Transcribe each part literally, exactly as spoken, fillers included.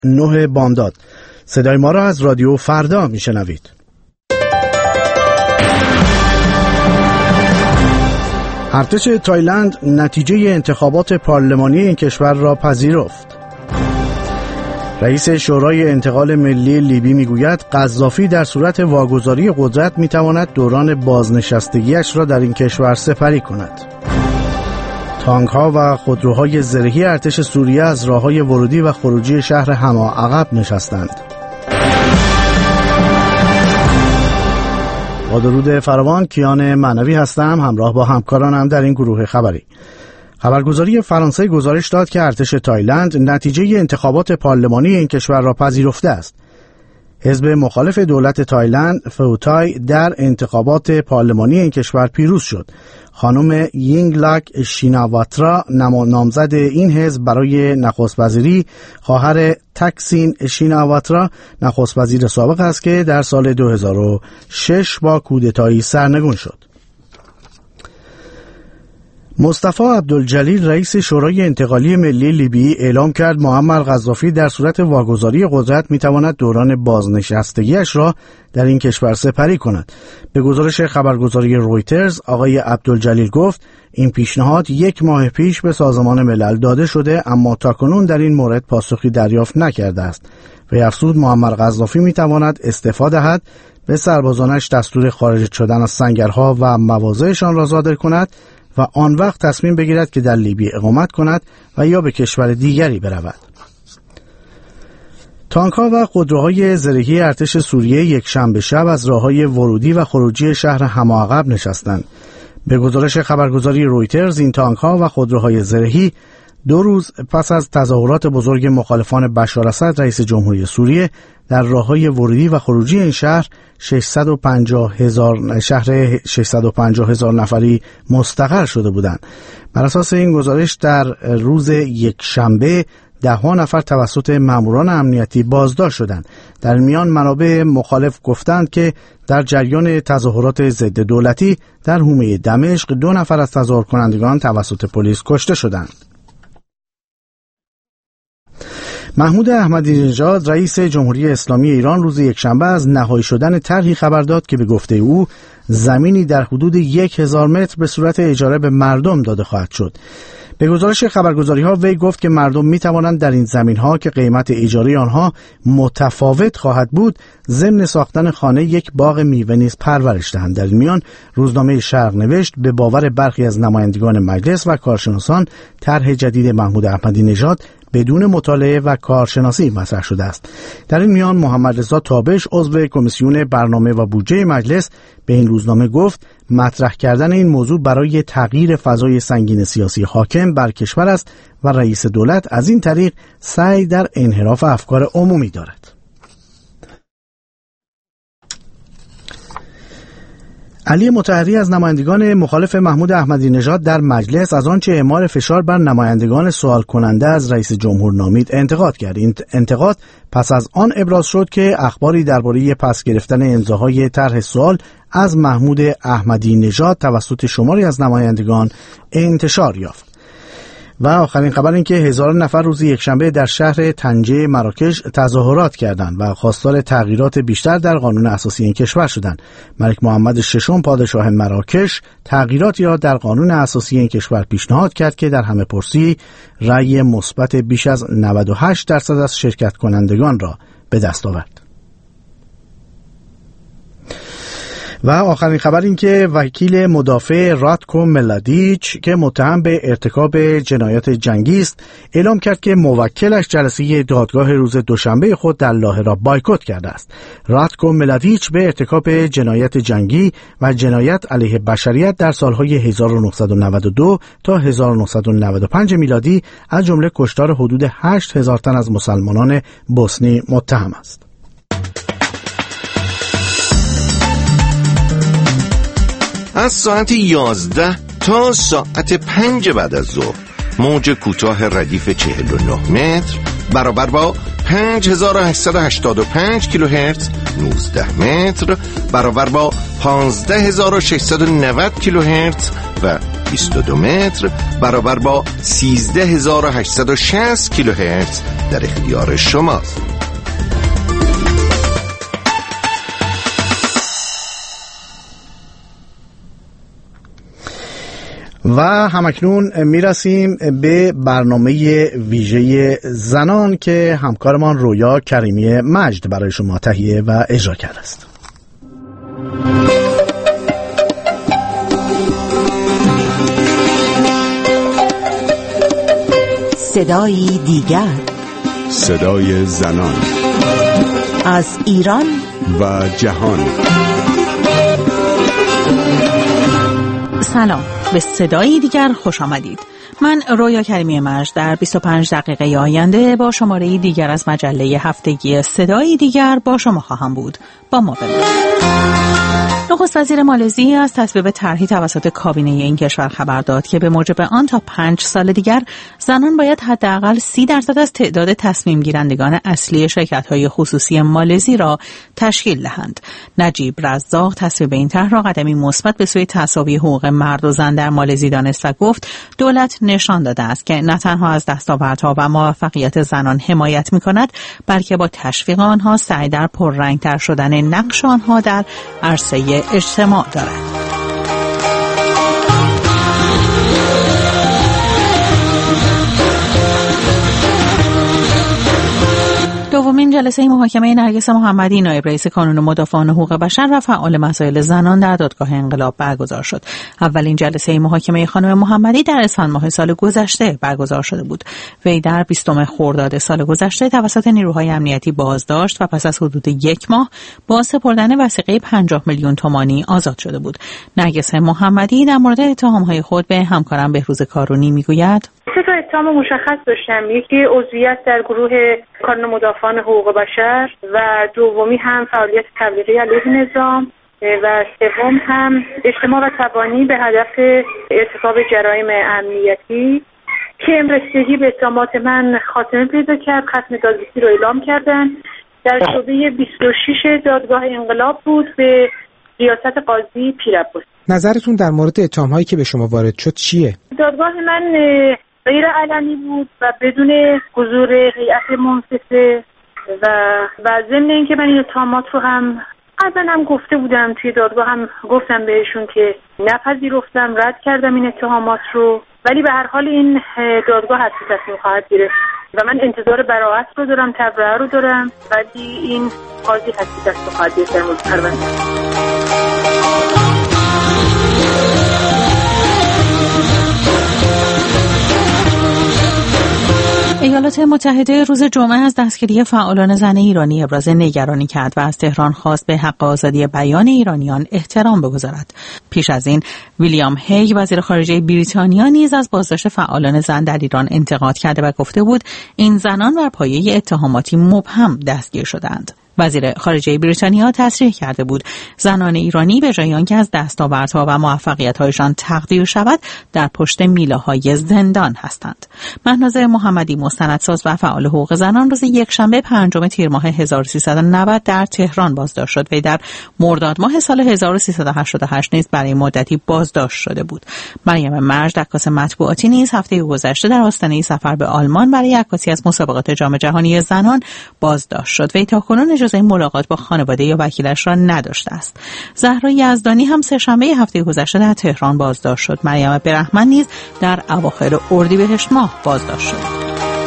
نه بامداد. صدای ما را از رادیو فردا میشنوید. ارتش تایلند نتیجه انتخابات پارلمانی این کشور را پذیرفت. رئیس شورای انتقال ملی لیبی میگوید قذافی در صورت واگذاری قدرت میتواند دوران بازنشستگیش را در این کشور سپری کند. تانک ها و خودروهای زرهی ارتش سوریه از راههای ورودی و خروجی شهر حما عقب نشستند. با درود فراوان، کیان معنوی هستم، همراه با همکارانم در این گروه خبری. خبرگزاری فرانسه گزارش داد که ارتش تایلند نتیجه انتخابات پارلمانی این کشور را پذیرفته است. حزب مخالف دولت تایلند فوتای در انتخابات پارلمانی این کشور پیروز شد. خانم یینگلاک شیناواترا نامزد این حزب برای نخست وزیری، خواهر تکسین شیناواترا نخست وزیر سابق است که در سال دو هزار و شش با کودتایی سرنگون شد. مصطفی عبدالجلیل رئیس شورای انتقالی ملی لیبی اعلام کرد معمر قذافی در صورت واگذاری قدرت میتواند دوران بازنشستگیش را در این کشور سپری کند. به گزارش خبرگزاری رویترز، آقای عبدالجلیل گفت این پیشنهاد یک ماه پیش به سازمان ملل داده شده اما تاکنون در این مورد پاسخی دریافت نکرده است. وی افزود معمر قذافی میتواند استعفا دهد، به سربازانش دستور خارج شدن از سنگرها و مواضعشان را صادر کند و آن وقت تصمیم بگیرد که در لیبی اقامت کند و یا به کشور دیگری برود. تانک‌ها و خودروهای زرهی ارتش سوریه یک شنبه شب از راههای ورودی و خروجی شهر حما عقب نشستند. به گزارش خبرگزاری رویترز، این تانک‌ها و خودروهای زرهی دو روز پس از تظاهرات بزرگ مخالفان بشار اسد رئیس جمهوری سوریه در راههای ورودی و خروجی این شهر ششصد و پنجاه هزار شهر ششصد و پنجاه هزار نفری مستقر شده بودند. بر اساس این گزارش در روز یک شنبه ده ها نفر توسط ماموران امنیتی بازداشت شدند. در میان منابع مخالف گفتند که در جریان تظاهرات ضد دولتی در حومه دمشق دو نفر از تظاهر کنندگان توسط پلیس کشته شدند. محمود احمدی نژاد رئیس جمهوری اسلامی ایران روز یکشنبه از نهایی شدن طرحی خبر داد که به گفته او زمینی در حدود یک هزار متر به صورت اجاره به مردم داده خواهد شد. به گزارش خبرگزاری ها وی گفت که مردم می توانند در این زمین ها که قیمت اجاره آنها متفاوت خواهد بود ضمن ساختن خانه یک باغ میوه نیز پرورش دهند. در این میان روزنامه شرق نوشت به باور برخی از نمایندگان مجلس و کارشناسان طرح جدید محمود احمدی نژاد بدون مطالعه و کارشناسی مطرح شده است. در این میان محمد رضا تابش عضو کمیسیون برنامه و بودجه مجلس به این روزنامه گفت مطرح کردن این موضوع برای تغییر فضای سنگین سیاسی حاکم بر کشور است و رئیس دولت از این طریق سعی در انحراف افکار عمومی دارد. علی مطهری از نمایندگان مخالف محمود احمدی نژاد در مجلس از آنچه اعمال فشار بر نمایندگان سوال کننده از رئیس جمهور نامید انتقاد کرد. این انتقاد پس از آن ابراز شد که اخباری درباره پس گرفتن امضاهای طرح سوال از محمود احمدی نژاد توسط شماری از نمایندگان انتشار یافت. و آخرین خبر این که هزاران نفر روز یکشنبه در شهر طنجه مراکش تظاهرات کردند و خواستار تغییرات بیشتر در قانون اساسی این کشور شدند. ملک محمد ششم پادشاه مراکش تغییراتی را در قانون اساسی این کشور پیشنهاد کرد که در همه پرسی رأی مثبت بیش از نود و هشت درصد از شرکت کنندگان را به دست آورد. و آخرین خبر این که وکیل مدافع راتکو ملادیچ که متهم به ارتکاب جنایات جنگی است اعلام کرد که موکلش جلسه دادگاه روز دوشنبه خود در لاهه را بایکوت کرده است. راتکو ملادیچ به ارتکاب جنایات جنگی و جنایت علیه بشریت در سالهای هزار و نهصد و نود و دو تا هزار و نهصد و نود و پنج میلادی از جمله کشتار حدود هشت هزار تن از مسلمانان بوسنی متهم است. از ساعت یازده تا ساعت پنج بعد از ظهر موج کوتاه ردیف چهل و نه متر برابر با پنج هزار و هشتصد و هشتاد و پنج کیلوهرتز نوزده متر برابر با پانزده هزار و ششصد و نود کیلوهرتز و بیست و دو متر برابر با سیزده هزار و هشتصد و شصت کیلوهرتز در اختیار شماست. و همکنون میرسیم به برنامه ویژه زنان که همکارمان رویا کریمی مجد برای شما تهیه و اجرا کرده است. صدای دیگر، صدای زنان از ایران و جهان. سلام، به صدای دیگر خوش آمدید. من رویا کریمی مجد در بیست و پنج دقیقه آینده با شماره دیگر از مجله هفتگی صدای دیگر با شما خواهم بود. با ما بمانید. نخست وزیر مالزی از تصویب طرحی توسط کابینه این کشور خبر داد که به موجب آن تا پنج سال دیگر زنان باید حداقل سی درصد از تعداد تصمیم گیرندگان اصلی شرکت‌های خصوصی مالزی را تشکیل دهند. نجیب رزاق تصویب این طرح را قدمی مثبت به سوی تساوی حقوق مرد و زن در مالزی دانست و گفت دولت نشان داده است که نه تنها از دستاوردها و موفقیت زنان حمایت می‌کند، بلکه با تشویق آنها سعی در پررنگ‌تر شدن نقش آنها در عرصه اجتماع دارد. دومین جلسه محاکمه نرگس محمدی نایب رئیس کانون مدافعان حقوق بشر و فعال مسائل زنان در دادگاه انقلاب برگزار شد. اولین جلسه محاکمه خانم محمدی در اسفند ماه سال گذشته برگزار شده بود. وی در بیستم خرداد سال گذشته توسط نیروهای امنیتی بازداشت و پس از حدود یک ماه با سپردن وثیقه پنجاه میلیون تومانی آزاد شده بود. نرگس محمدی در مورد اتهام‌های خود به همکارم بهروز کارونی میگوید: سه تا اتهام مشخص داشتم. یکی عضویت در گروه کانون مدافعان حقوق بشر و دومی هم فعالیت تبلیغی علیه نظام و سوم هم اجتماع و تبانی به هدف ارتکاب جرایم امنیتی که رسیدگی به اتهامات من خاتمه پیدا کرد. ختم دادرسی رو اعلام کردن. در شعبه بیست و شش دادگاه انقلاب بود به ریاست قاضی پیرعباسی. نظرتون در مورد اتهام‌هایی که به شما وارد شد چیه؟ دادگاه من غیر علنی بود و بدون حضور هیئت منصفه و و ضمن اینکه من این اتهامات رو هم قبلا هم گفته بودم، توی دادگاه هم گفتم بهشون که نپذیرفتم، رد کردم این اتهامات رو، ولی به هر حال این دادگاه حتمی تصمیم خواهد گرفت و من انتظار براءت رو دارم، تبرئه رو دارم، ولی این قاضی حتمی تصمیم خواهد گرفت در مورد پرونده. ایالات متحده روز جمعه از دستگیری فعالان زن ایرانی ابراز نگرانی کرد و از تهران خواست به حق آزادی بیان ایرانیان احترام بگذارد. پیش از این ویلیام هیگ وزیر خارجه بریتانیا نیز از بازداشت فعالان زن در ایران انتقاد کرده و گفته بود این زنان بر پایه اتهاماتی مبهم دستگیر شدند. وزیر خارجه بریتانیا تصریح کرده بود زنان ایرانی به جای آنکه از دستاوردها و موفقیت‌هایشان تقدیر شود در پشت میله‌های زندان هستند. مهناز محمدی مستندساز و فعال حقوق زنان روز یکشنبه پنجم تیر ماه هزار و سیصد و نود در تهران بازداشت شد و در مرداد ماه سال هزار و سیصد و هشتاد و هشت نیز برای مدتی بازداشت شده بود. مریم مجد عکاس مطبوعاتی نیز هفته گذشته در آستانه سفر به آلمان برای عکاسی از مسابقات جام جهانی زنان بازداشت شد و تاکنون اجازه ملاقات با خانواده یا وکیلش را نداشته است. زهرا یزدانی هم سه‌شنبه هفته گذشته در تهران بازداشت شد. مریم برهمن نیز در اواخر اردیبهشت ماه بازداشت شد.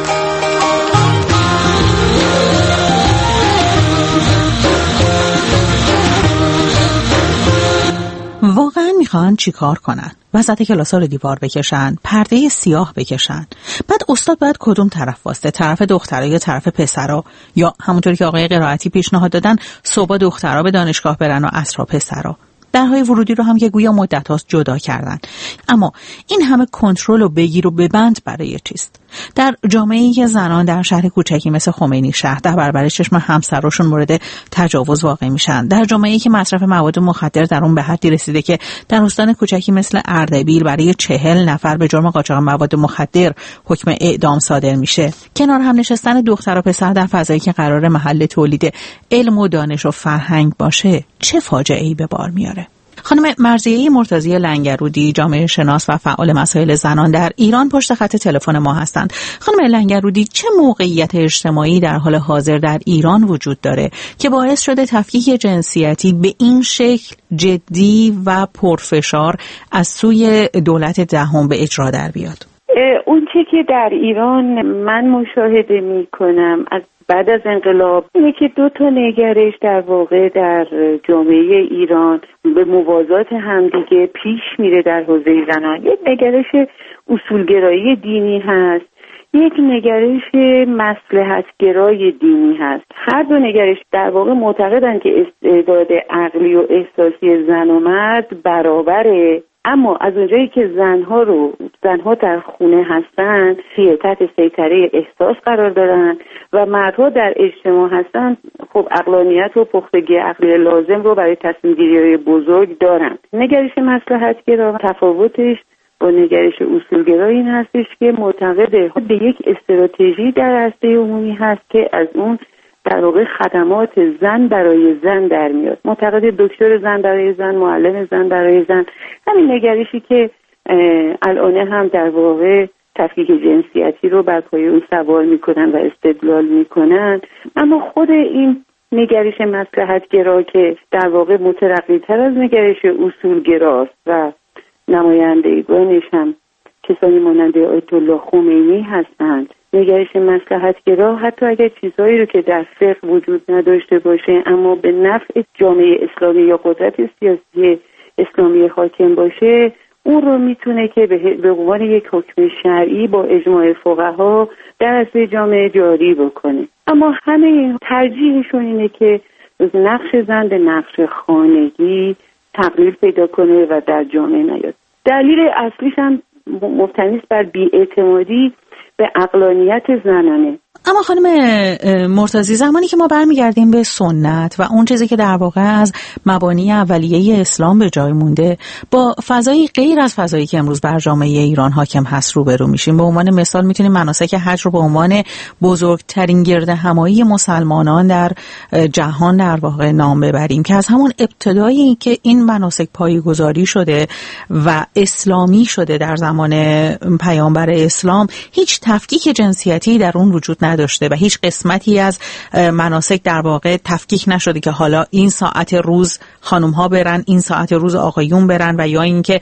واقعا میخوان چی کار کنن؟ وسط کلاس‌ها رو دیوار بکشن، پرده سیاه بکشن. بعد استاد باید کدوم طرف واسطه؟ طرف دخترها یا طرف پسرها؟ یا همونطوری که آقای قرائتی پیشنهاد دادن صبح دخترها به دانشگاه برن و عصرها پسرها؟ درهای ورودی رو هم که گویا مدت هاست جدا کردن. اما این همه کنترل و بگیر و ببند برای چیست؟ در جامعه‌ای که زنان در شهر کوچکی مثل خمینی شهر در برابر چشم همسراشون مورد تجاوز واقع میشن، در جامعه‌ای که مصرف مواد مخدر در اون به حدی رسیده که در استان کوچکی مثل اردبیل برای چهل نفر به جرم قاچاق مواد مخدر حکم اعدام صادر میشه، کنار هم نشستن دختر و پسر در فضایی که قرار محل تولید علم و دانش و فرهنگ باشه چه فاجعه‌ای به بار میاره؟ خانم مرضیه مرتضی لنگرودی، جامعه شناس و فعال مسائل زنان در ایران، پشت خط تلفن ما هستند. خانم لنگرودی، چه موقعیت اجتماعی در حال حاضر در ایران وجود داره که باعث شده تفکیک جنسیتی به این شکل جدی و پرفشار از سوی دولت دهم به اجرا در بیاد؟ اون چه که در ایران من مشاهده می کنم از بعد از انقلاب اینه که دو تا نگرش در واقع در جامعه ایران به موازات همدیگه پیش میره در حوزه زنان. یک نگرش اصولگرایی دینی هست، یک نگرش مصلحتگرای دینی هست. هر دو نگرش در واقع معتقدن که استعداد عقلی و احساسی زن و مرد برابره، اما از اونجایی که زنها رو زنها در خونه هستن تحت سیطره احساس قرار دارن و مردها در اجتماع هستن، خب عقلانیت و پختگی عقلی لازم رو برای تصمیم گیری‌های بزرگ دارن. نگرش مصلحت‌گرا تفاوتش با نگرش اصولگرا این هستش که معتقده به یک استراتژی در عرصه عمومی هست که از اون در واقع خدمات زن برای زن در میاد. معتقد دکتر زن برای زن، معلم زن برای زن، همین نگرشی که الان هم در واقع تفکیک جنسیتی رو بر پایه اون سوال میکنن و استدلال میکنن. اما خود این نگرش مصلحت‌گرا که در واقع مترقی‌تر از نگرش اصولگراست و نمایندگانش هم کسانی مانند آیت الله خمینی هستند، نگرش مصلحت‌گرا حتی اگر چیزهایی رو که در فقه وجود نداشته باشه اما به نفع جامعه اسلامی یا قدرت سیاسی اسلامی حاکم باشه، اون رو میتونه که به عنوان یک حکم شرعی با اجماع فقها در عرصه جامعه جاری بکنه. اما همه این ترجیحشون اینه که نقش زن به نقش خانگی تقلیل پیدا کنه و در جامعه نیاد. دلیل اصلیش هم مبتنی است بر بی‌اعتمادی به عقلانیت زنانه. اما خانم مرتضی، زمانی که ما برمیگردیم به سنت و اون چیزی که در واقع از مبانی اولیه اسلام به جای مونده، با فضایی غیر از فضایی که امروز بر جامعه ایران حاکم هست روبرو میشیم. به عنوان مثال میتونیم مناسک حج رو به عنوان بزرگترین گردهمایی مسلمانان در جهان در واقع نام ببریم که از همون ابتدایی که این مناسک پایه‌گذاری شده و اسلامی شده در زمان پیامبر اسلام، هیچ تفکیک جنسیتی در اون وجود نداشته و هیچ قسمتی از مناسک در واقع تفکیک نشده که حالا این ساعت روز خانم ها برن، این ساعت روز آقایون برن، و یا اینکه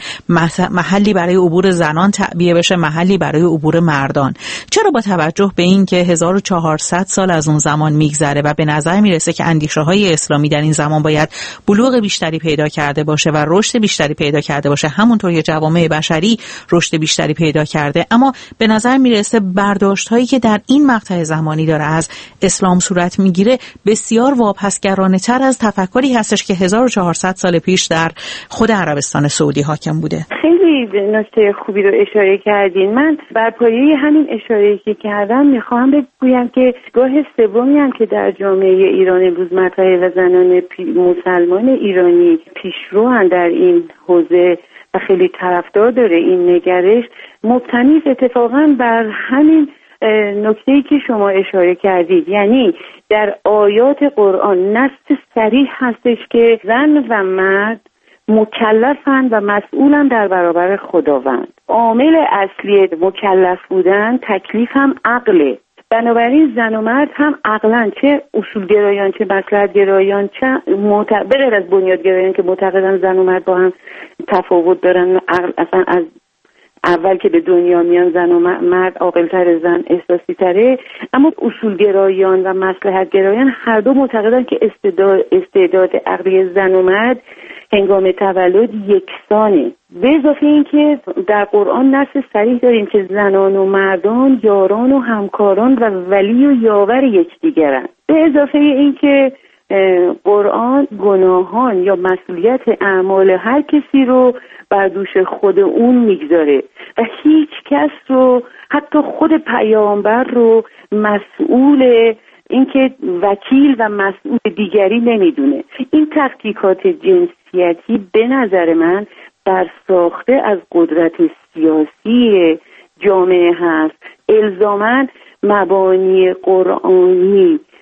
محلی برای عبور زنان تعبیه بشه، محلی برای عبور مردان. چرا با توجه به این که هزار و چهارصد سال از اون زمان میگذره و به نظر میرسه که اندیشه های اسلامی در این زمان باید بلوغ بیشتری پیدا کرده باشه و رشد بیشتری پیدا کرده باشه، همونطور که جوامع بشری رشد بیشتری پیدا کرده، اما به نظر میرسه برداشت هایی که در این مقطع زمانی داره از اسلام صورت میگیره بسیار واپسگرانه تر از تفکری هستش که هزار و چهارصد سال پیش در خود عربستان سعودی حاکم بوده. خیلی نکته خوبی رو اشاره کردین. من بر پایه همین اشاره‌ای که کردم میخوام بگویم که گاه سومی هم که در جامعه ایران امروز مطرحه و زنان مسلمان ایرانی پیشروان در این حوزه و خیلی طرفدار داره این نگرش، مبتنی اتفاقا بر همین نکته‌ای که شما اشاره کردید. یعنی در آیات قرآن نص صریح هستش که زن و مرد مکلفند و مسئولن در برابر خداوند. عامل اصلی مکلف بودن تکلیف هم عقله. بنابراین زن و مرد هم عقلن، چه اصولگرایان چه مصلحت‌گرایان چه معتقد بغیر از بنیادگرایان که معتقدن زن و مرد با هم تفاوت دارن، عقل اصلا از اول که به دنیا میان زن و مرد عاقل‌تر، زن احساسی تره. اما اصولگرایان و مصلحت‌گرایان هر دو معتقدن که استعداد استعداد عقلی زن و مرد هنگام تولد یکسانه. به اضافه این که در قرآن نص صریح داریم که زنان و مردان یاران و همکاران و ولی و یاور یکدیگرند. به اضافه این که قرآن گناهان یا مسئولیت اعمال هر کسی رو بر دوش خود اون میگذاره و هیچ کس رو، حتی خود پیامبر رو، مسئول اینکه وکیل و مسئول دیگری نمیدونه. این تفکیکات جنسیتی به نظر من در ساخته از قدرت سیاسی جامعه هست. الزاماً مبانی قرآنی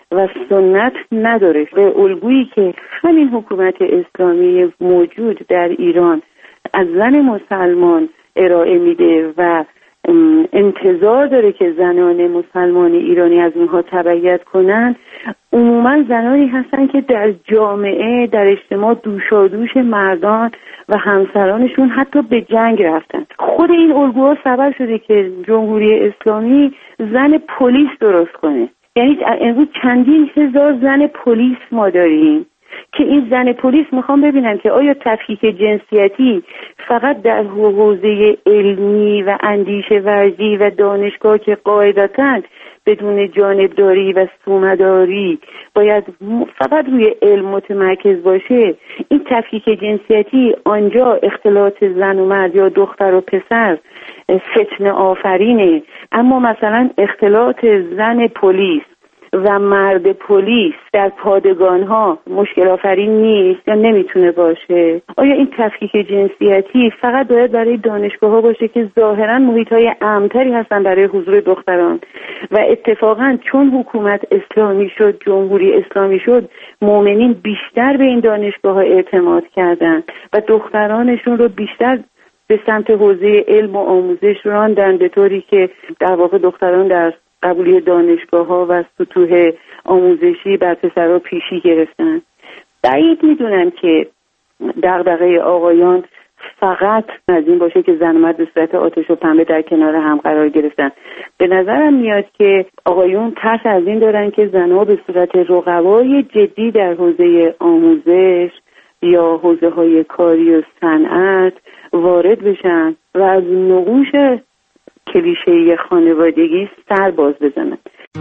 و سنت نداره. به الگویی که همین حکومت اسلامی موجود در ایران از زن مسلمان ارائه میده و انتظار داره که زنان مسلمان ایرانی از اونها تبعیت کنن، عموما زنانی هستن که در جامعه، در اجتماع دوشادوش مردان و همسرانشون حتی به جنگ رفتن. خود این الگوها سبب شده که جمهوری اسلامی زن پلیس درست کنه. یعنی امروز چندین هزار زن پلیس ما داریم که این زن پلیس میخوام ببینم که آیا تفکیک جنسیتی فقط در حوزه علمی و اندیشه ورزی و دانشگاه که قاعدتاً بدون جانبداری و سومداری باید فقط روی علم متمرکز باشه، این تفکیک جنسیتی آنجا اختلاط زن و مرد یا دختر و پسر فتنه آفرینه، اما مثلا اختلاط زن پلیس و مرد پلیس در پادگان ها مشکل آفرین نیست یا نمیتونه باشه؟ آیا این تفکیک جنسیتی فقط باید برای دانشگاه ها باشه که ظاهرا محیط های امن‌تری هستن برای حضور دختران و اتفاقا چون حکومت اسلامی شد، جمهوری اسلامی شد، مؤمنین بیشتر به این دانشگاه ها اعتماد کردن و دخترانشون رو بیشتر به سمت حوزه علم و آموزش راندن، به طوری که در واقع دختران در قبولی دانشگاه ها و سطوح آموزشی بر پسرها پیشی گرفتن. بعید میدونم که دغدغه آقایان فقط از این باشه که زن و مرد به صورت آتش و پنبه در کنار هم قرار گرفتن. به نظرم میاد که آقایون ترس از این دارن که زنها به صورت رقبای جدی در حوزه آموزش یا حوزه های کاری و صنعت وارد بشن و از نقوش کلیشه‌ای خانوادگی سر باز بزنن.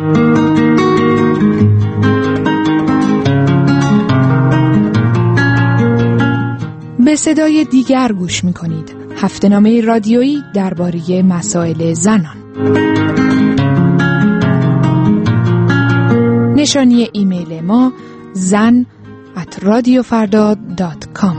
به صدای دیگر گوش می‌کنید. هفته‌نامه رادیویی درباره مسائل زنان. نشانی ایمیل ما زن ات رادیو فردا دات کام.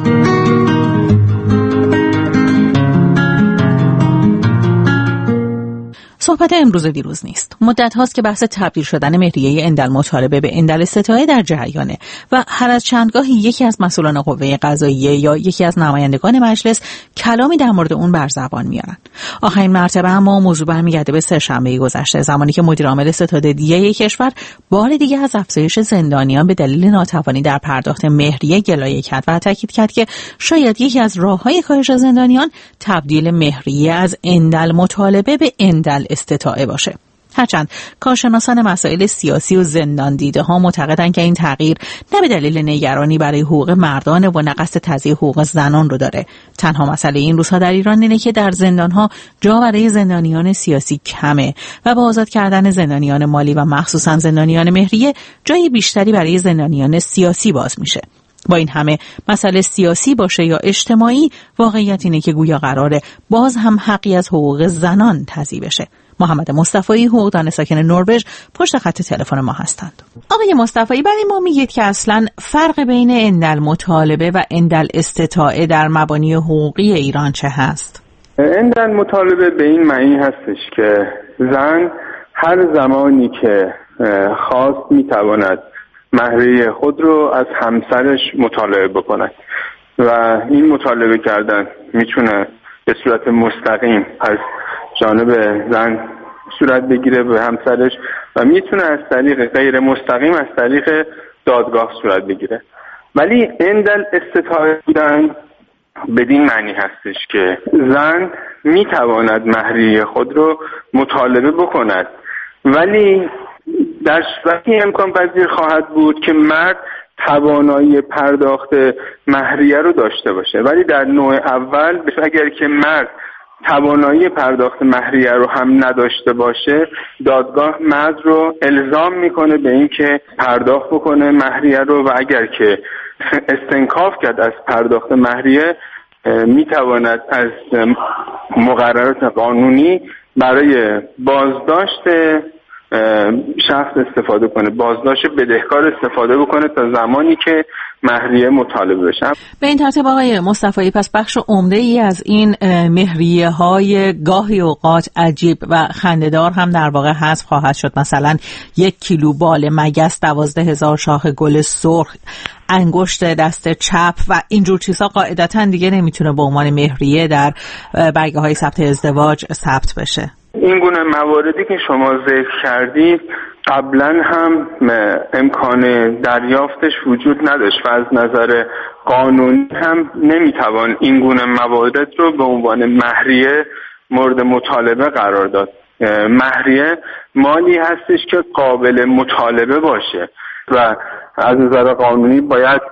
صحبت امروز دیروز نیست. مدت هاست که بحث تبدیل شدن مهریه اندالمطالبه به اندالاستطاعه در جریانه و هر از چندگاهی یکی از مسئولان قوه قضاییه یا یکی از نمایندگان مجلس کلامی در مورد اون بر زبان میارن. آخرین مرتبه اما موضوع برمیگرده به سه‌شنبه گذشته، زمانی که مدیر عامل ستاد دیه کشور بار دیگه از افزایش زندانیان به دلیل ناتوانی در پرداخت مهریه گلایه کرد و تاکید کرد که شاید یکی از راه‌های کاهش زندانیان تبدیل مهریه از اندالمطالبه به اندال استطاعه باشه. هرچند کارشناسان مسائل سیاسی و زندان دیده ها معتقدند که این تغییر نه به دلیل نگرانی برای حقوق مردان و نه قصد تضییع حقوق زنان رو داره. تنها مسئله این روزها در ایران اینه که در زندان ها جا برای زندانیان سیاسی کمه و با آزاد کردن زندانیان مالی و مخصوصا زندانیان مهریه جای بیشتری برای زندانیان سیاسی باز میشه. با این همه مسئله سیاسی باشه یا اجتماعی، واقعیت اینه که گویا قراره باز هم حقی از حقوق زنان تضییع بشه. محمد مصطفی، حقوقدان ساکن نروژ، پشت خط تلفن ما هستند. آقای مصطفی، برای ما میگید که اصلا فرق بین اندالمطالبه و اندالاستطاعه در مبانی حقوقی ایران چه هست؟ اندالمطالبه به این معنی هستش که زن هر زمانی که خواست میتواند مهریه خود رو از همسرش مطالبه بکند و این مطالبه کردن میتونه به صورت مستقیم از جانب زن صورت بگیره به همسرش و میتونه از طریق غیر مستقیم از طریق دادگاه صورت بگیره. ولی اندال استطاعه بودن بدین معنی هستش که زن میتواند مهریه خود رو مطالبه بکند، ولی در صورتی امکان پذیر خواهد بود که مرد توانایی پرداخت مهریه رو داشته باشه. ولی در نوع اول اگر که مرد توانایی پرداخت مهریه رو هم نداشته باشه، دادگاه مرد رو الزام میکنه به این که پرداخت بکنه مهریه رو و اگر که استنکاف کرد از پرداخت مهریه میتواند از مقررات قانونی برای بازداشت شخص استفاده کنه، بازداشت بدهکار استفاده بکنه تا زمانی که مهریه مطالبه بشه. به این ترتیب آقای مصطفی، پس بخش عمده ای از این مهریه های گاهی اوقات عجیب و خنده‌دار هم در واقع حذف خواهد شد. مثلا یک کیلو بال مگس، دوازده هزار شاخ گل سرخ، انگشت دست چپ و اینجور چیزها قاعدتا دیگه نمیتونه به عنوان مهریه در برگه های ثبت ازدواج ثبت بشه. این گونه مواردی که شما ذکر کردید قبلا هم امکان دریافتش وجود نداشت و از نظر قانونی هم نمیتوان این گونه موارد رو به عنوان مهریه مورد مطالبه قرار داد. مهریه مالی هستش که قابل مطالبه باشه و از نظر قانونی باید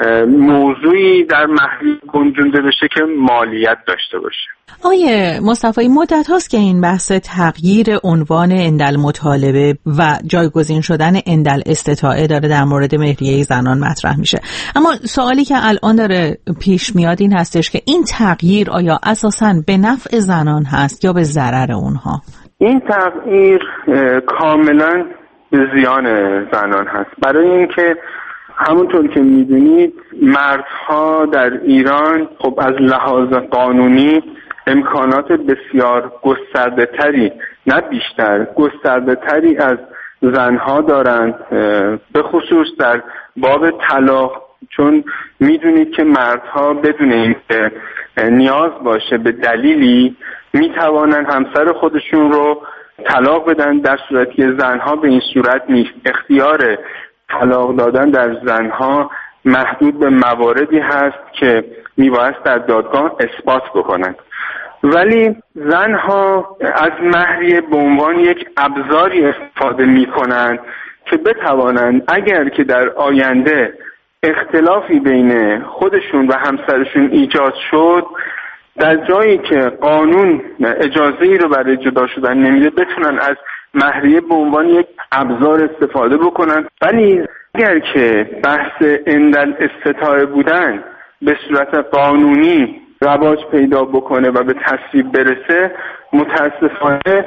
موضوعی در مهریه گنجونده بشه که مالیت داشته باشه. آقای مصطفی، مدت هاست که این بحث تغییر عنوان عند المطالبه و جایگزین شدن عند الاستطاعه داره در مورد مهریه زنان مطرح میشه، اما سوالی که الان داره پیش میاد این هستش که این تغییر آیا اساساً به نفع زنان هست یا به ضرر اونها؟ این تغییر کاملاً به زیان زنان هست، برای اینکه همونطور که میدونید مردها در ایران خب از لحاظ قانونی امکانات بسیار گسترده تری، نه بیشتر، گسترده تری از زنها دارند، به خصوص در باب طلاق، چون میدونید که مردها بدون اینکه نیاز باشه به دلیلی میتوانند همسر خودشون رو طلاق بدن، در صورتی که زنها به این صورت نیست. اختیار طلاق دادن در زنها محدود به مواردی هست که میبایست در دادگاه اثبات بکنند، ولی زنها از مهریه به عنوان یک ابزاری استفاده میکنند که بتوانند اگر که در آینده اختلافی بین خودشون و همسرشون ایجاد شد، در جایی که قانون اجازه ای رو برای جدا شدن نمیده بتونن از مهریه به عنوان یک ابزار استفاده بکنن. ولی اگر که بحث عند الاستطاعه بودن به صورت قانونی رواج پیدا بکنه و به تصویب برسه، متاسفانه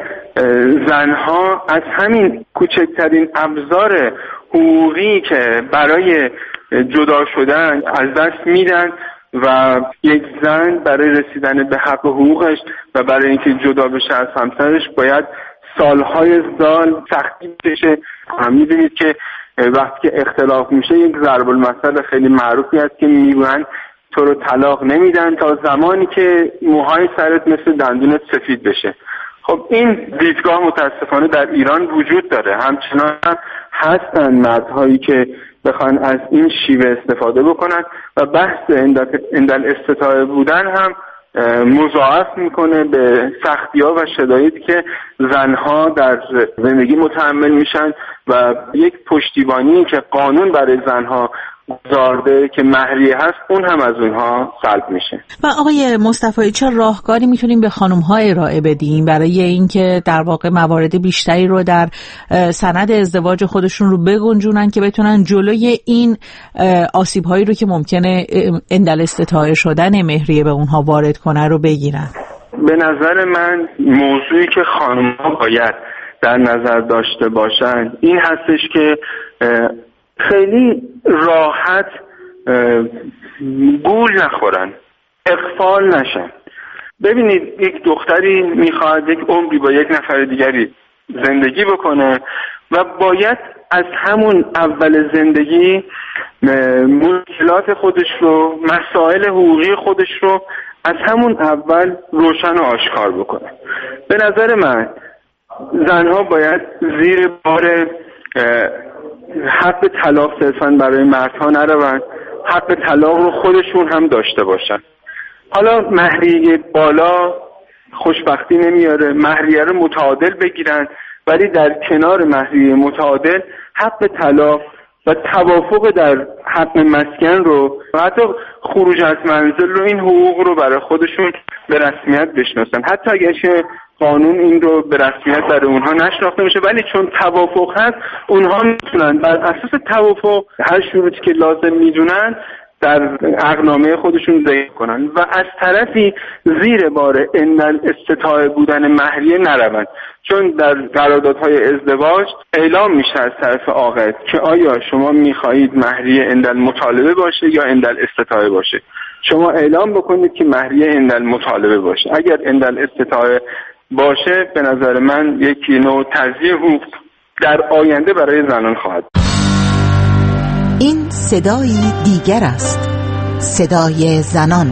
زنها از همین کوچکترین ابزار حقوقی که برای جدا شدن از دست میدن و یک زن برای رسیدن به حق حقوقش و برای اینکه جدا بشه از همسرش باید سالهای سال سختی بشه. هم میدونید که وقتی که اختلاف میشه یک ضرب المثل خیلی معروفی هست که میگن تو رو طلاق نمیدن تا زمانی که موهای سرت مثل دندونت سفید بشه. خب این دیدگاه متاسفانه در ایران وجود داره. همچنان هستن مردهایی که بخوان از این شیوه استفاده بکنن و بحث عند الاستطاعه بودن هم مضاعف میکنه به سختی‌ها و شدایدی که زنها در زندگی متحمل میشن و یک پشتیبانی که قانون برای زنها گذارده که مهریه هست اون هم از اونها سلب میشه. و آقای مصطفی، چه راهکاری میتونیم به خانم‌ها ارائه بدیم برای اینکه در واقع موارد بیشتری رو در سند ازدواج خودشون رو بگنجونن که بتونن جلوی این آسیب‌هایی رو که ممکنه عند الاستطاعه شدن مهریه به اونها وارد کنه رو بگیرن؟ به نظر من موضوعی که خانم‌ها باید در نظر داشته باشن این هستش که خیلی راحت گول نخورن، اغفال نشن. ببینید یک دختری میخواد یک عمری با یک نفر دیگری زندگی بکنه و باید از همون اول زندگی مشکلات خودش رو، مسائل حقوقی خودش رو از همون اول روشن و آشکار بکنه. به نظر من زنها باید زیر بار حق طلاق صرفاً برای مردها نروند، حق طلاق رو خودشون هم داشته باشن. حالا مهریه بالا خوشبختی نمیاره، مهریه رو متعادل بگیرن، ولی در کنار مهریه متعادل حق طلاق و توافق در حق مسکن رو و حتی خروج از منزل رو، این حقوق رو برای خودشون به رسمیت بشناسن. حتی اگر که قانون این رو به رسمیت برای اونها نشناخته میشه، ولی چون توافق هست اونها میتونن بر اساس توافق هر شروطی که لازم میدونن در عقدنامه خودشون ذکر کنن و از طرفی زیر بار ان استطاعه بودن مهریه نروند، چون در قراردادهای ازدواج اعلام میشه از طرف عاقد که آیا شما میخواهید مهریه ان المطالبه باشه یا ان استطاعه باشه. شما اعلام بکنید که مهریه ان المطالبه باشه. اگر ان استطاعه باشه به نظر من یکی نوع تضییع حقوق در آینده برای زنان خواهد. این صدای دیگر است، صدای زنان.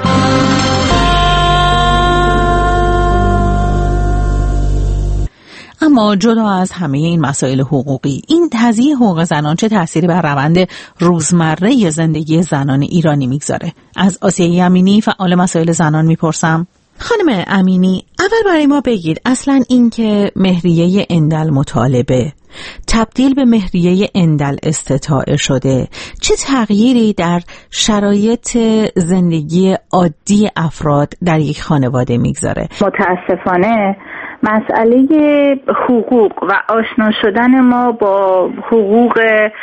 اما جدا از همه این مسائل حقوقی، این تضییع حقوق زنان چه تأثیری بر روند روزمره زندگی زنان ایرانی میگذاره؟ از آسیه امینی، فعال مسائل زنان میپرسم. خانم امینی، اول برای ما بگید اصلا این که مهریه اندل مطالبه تبدیل به مهریه اندل استطاعه شده چه تغییری در شرایط زندگی عادی افراد در یک خانواده میگذاره؟ متاسفانه مسئله حقوق و آشنا شدن ما با حقوق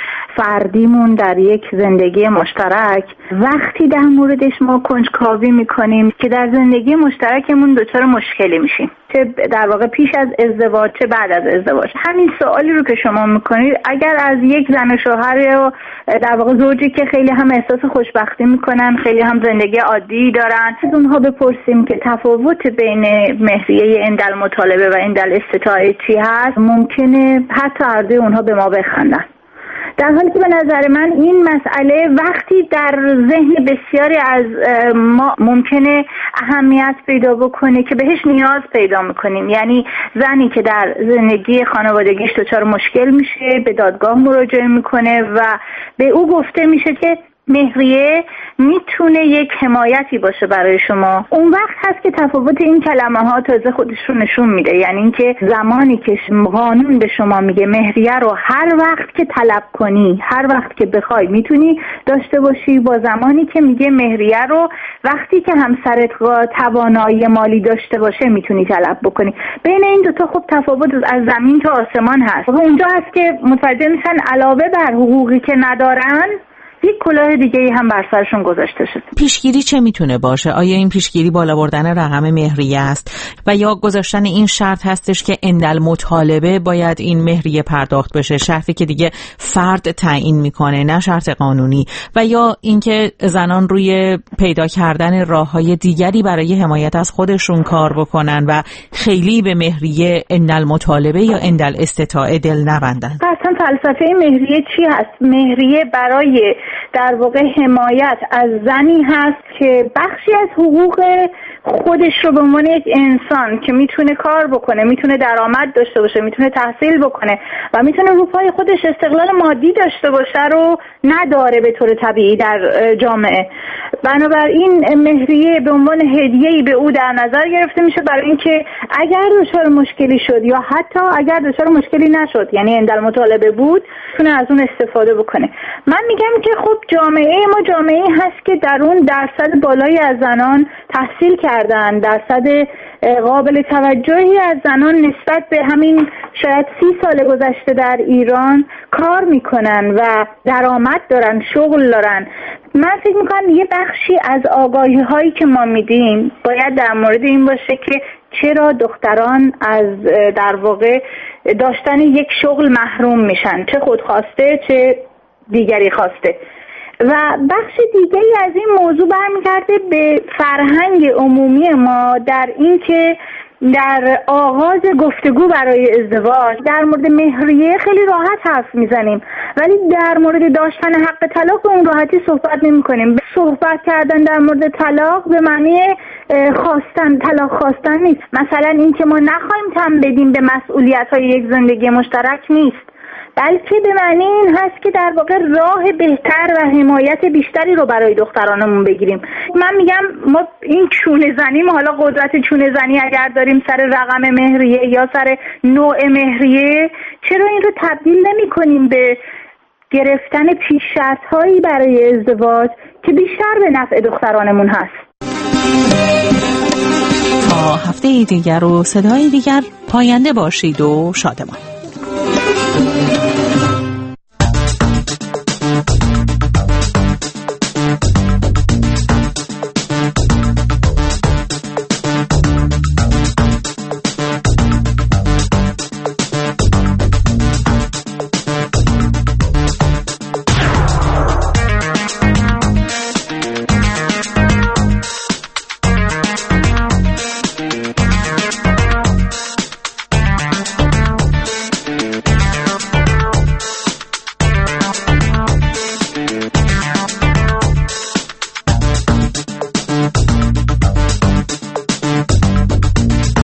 فردیمون در یک زندگی مشترک وقتی در موردش ما کنجکاوی میکنیم که در زندگی مشترکمون دچار مشکلی میشیم، چه در واقع پیش از ازدواج چه بعد از ازدواج. همین سوالی رو که شما میکنید اگر از یک زن و شوهر یا در واقع زوجی که خیلی هم احساس خوشبختی میکنن، خیلی هم زندگی عادی دارن، از اونها بپرسیم که تفاوت بین مهریه اندل مطالبه و اندل استطاعه چی هست، ممکنه حتی هر دوی اونها به ما بخندن. در حالی که به نظر من این مسئله وقتی در ذهن بسیاری از ما ممکنه اهمیت پیدا بکنه که بهش نیاز پیدا میکنیم، یعنی زنی که در زندگی خانوادگیش دچار مشکل میشه به دادگاه مراجعه میکنه و به او گفته میشه که مهریه میتونه یک حمایتی باشه برای شما. اون وقت هست که تفاوت این کلمه ها تازه خودش رو نشون میده، یعنی اینکه زمانی که قانون به شما میگه مهریه رو هر وقت که طلب کنی، هر وقت که بخوای میتونی داشته باشی، با زمانی که میگه مهریه رو وقتی که همسرت توانایی مالی داشته باشه میتونی طلب بکنی. بین این دوتا خب تفاوت از زمین تا آسمان هست. اونجا هست که متوجه میشن علاوه بر حقوقی که ندارن یک کلاه دیگه هم بر سرشون گذاشته شد. پیشگیری چه میتونه باشه؟ آیا این پیشگیری بالا بردن رقم مهریه است و یا گذاشتن این شرط هستش که اندل مطالبه باید این مهریه پرداخت بشه، شرطی که دیگه فرد تعیین میکنه نه شرط قانونی، و یا اینکه زنان روی پیدا کردن راههای دیگری برای حمایت از خودشون کار بکنن و خیلی به مهریه اندل مطالبه یا اندل استطاعه دل نبندن؟ اصلا فلسفه مهریه چی هست؟ مهریه برای در واقع حمایت از زنی هست که بخشی از حقوق خودش رو به عنوان یک انسان که میتونه کار بکنه، میتونه درآمد داشته باشه، میتونه تحصیل بکنه و میتونه رو پای خودش استقلال مادی داشته باشه رو نداره به طور طبیعی در جامعه. بنابراین مهریه به عنوان هدیه‌ای به او در نظر گرفته میشه برای اینکه اگر دچار مشکلی شد یا حتی اگر دچار مشکلی نشد، یعنی اندل مطالبه بود، تونه از اون استفاده بکنه. من میگم که خب جامعه ما جامعه هست که در اون درصد بالایی از زنان تحصیل کردن، درصد قابل توجهی از زنان نسبت به همین شاید سی سال گذشته در ایران کار میکنن و درآمد دارن، شغل دارن. من فکر میکنم یه بخشی از آگاهی هایی که ما میدیم باید در مورد این باشه که چرا دختران از در واقع داشتن یک شغل محروم میشن، چه خودخواسته چه دیگری خواسته. و بخش دیگری از این موضوع برمیگرده به فرهنگ عمومی ما در این که در آغاز گفتگو برای ازدواج در مورد مهریه خیلی راحت حرف میزنیم، ولی در مورد داشتن حق طلاق به اون راحتی صحبت نمی کنیم. صحبت کردن در مورد طلاق به معنی خواستن طلاق خواستن نیست. مثلا این که ما نخواهیم تن بدیم به مسئولیت های یک زندگی مشترک نیست، بلکه به معنی این هست که در واقع راه بهتر و حمایت بیشتری رو برای دخترانمون بگیریم. من میگم ما این چونه زنی، ما حالا قدرت چونه زنی اگر داریم سر رقم مهریه یا سر نوع مهریه، چرا این رو تبدیل نمی کنیم به گرفتن پیش شرط هایی برای ازدواج که بیشتر به نفع دخترانمون هست؟ تا هفته دیگر و صدای دیگر پاینده باشید و شادمان.